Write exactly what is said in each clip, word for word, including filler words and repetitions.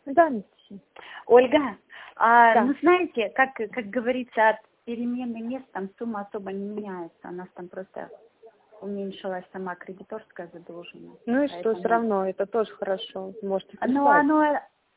Да, Анастасия. Ольга, а, Да. ну знаете, как, как говорится, от перемены мест там сумма особо не меняется. У нас там просто уменьшилась сама кредиторская задолженность. Ну и что, все Поэтому... равно, это тоже хорошо. Можете Ну, прислать. оно...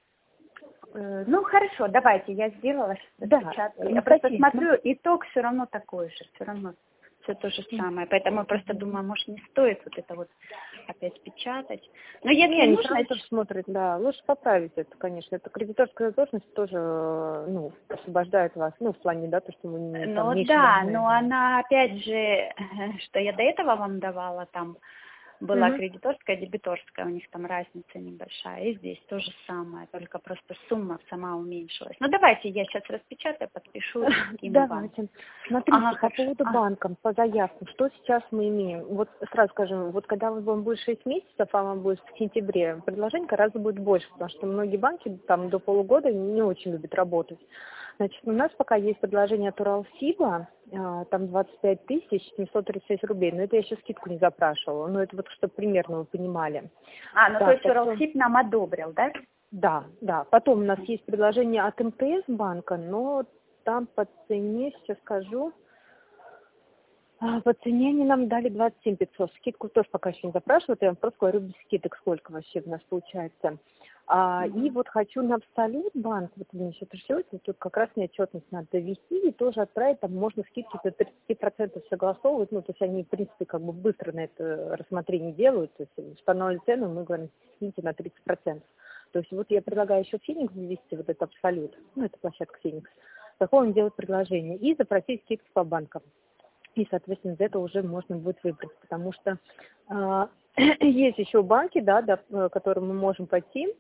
э, Ну, хорошо, давайте, я сделала, сейчас Да, распечатаю. Я просто Анастасия, смотрю, итог все равно такой же, все равно все то же самое. Поэтому я просто думаю, может, не стоит вот это вот опять печатать. Но если не, они все нужно... равно тоже смотрят, да. Лучше поправить это, конечно. Это кредиторская задолженность тоже, э, ну, освобождает вас, ну, в плане, да, то, что вы не, там, Ну меньше да, должны. но она опять же, что я до этого вам давала, там была Мгм. кредиторская, дебиторская, у них там разница небольшая, и здесь то же самое, только просто сумма сама уменьшилась. Ну давайте я сейчас распечатаю, подпишу и скину вам. Давайте. Смотрите, Ага, по хорошо. поводу А, банков, по заявкам, что сейчас мы имеем? Вот сразу скажем, вот когда вам будет шесть месяцев, а вам будет в сентябре, предложений гораздо будет больше, потому что многие банки там до полугода не очень любят работать. Значит, у нас пока есть предложение от Уралсиба, а, там двадцать пять тысяч семьсот тридцать шесть рублей, но это я еще скидку не запрашивала, но это вот чтобы примерно вы понимали. а, ну то Так, есть потом... Уралсиб нам одобрил, да? Да, да. Потом у нас есть предложение от МТС банка, но там по цене, сейчас скажу, а, по цене они нам дали двадцать семь пятьсот. Скидку тоже пока еще не запрашивают, я вам просто говорю без скидок, сколько вообще у нас получается. А, и Угу. вот хочу на Абсолют банк, вот вы мне еще пришлете, тут как раз мне отчетность надо довести и тоже отправить, там можно скидки до тридцати процентов согласовывать, ну, то есть они, в принципе, как бы быстро на это рассмотрение делают, то есть устанавливают цену, мы говорим, скиньте на тридцать процентов. То есть вот я предлагаю еще Феникс ввести, вот этот Абсолют, ну, это площадка Феникс, такое делать предложение и запросить скидку по банкам. И, соответственно, из этого уже можно будет выбрать, потому что э, есть еще банки, да, да, к которым мы можем пойти,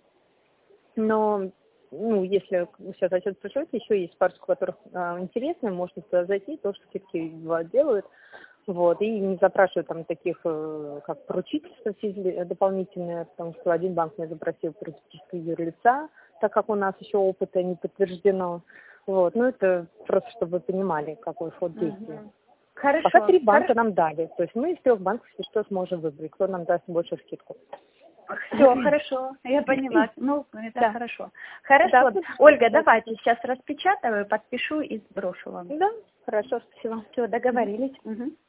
но, ну, если сейчас отчет пришлете, еще есть парочку, которых э, интересно, можно туда зайти, то, что все-таки делают, вот, и не запрашивают там таких, э, как поручительство физли- дополнительное, потому что один банк мне запросил поручительство юрлица, так как у нас еще опыта не подтверждено, вот, ну, это просто, чтобы вы понимали, какой ход действия. Угу. Пока Хорошо, три банка хорошо. нам дали. То есть мы из трех банков, если что, сможем выбрать, кто нам даст большую скидку. Все, хорошо, я поняла. Ну, это Да. хорошо. Да, Хорошо. пришлите, Ольга, да. давайте сейчас распечатаю, подпишу и сброшу вам. Да, хорошо, спасибо. Все, договорились. Угу.